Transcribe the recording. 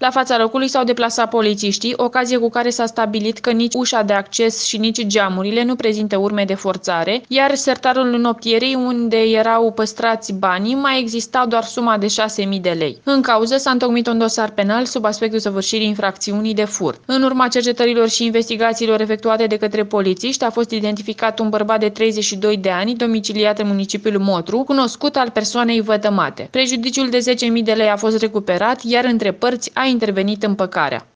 La fața locului s-au deplasat polițiștii, ocazie cu care s-a stabilit că nici ușa de acces și nici geamurile nu prezintă urme de forțare, iar sertarul noptierii, unde erau păstrați banii, mai exista doar suma de 6.000 de lei. În cauză s-a întocmit un dosar penal sub aspectul săvârșirii infracțiunii de furt. În urma cercetărilor și investigațiilor efectuate de către polițiști, a fost identificat un bărbat de 32 de ani, domiciliat în municipiul Motru, cunoscut al persoanei vătămate. Prejudiciul de 10.000 de lei a fost recuperat, iar între părți a intervenit împăcarea.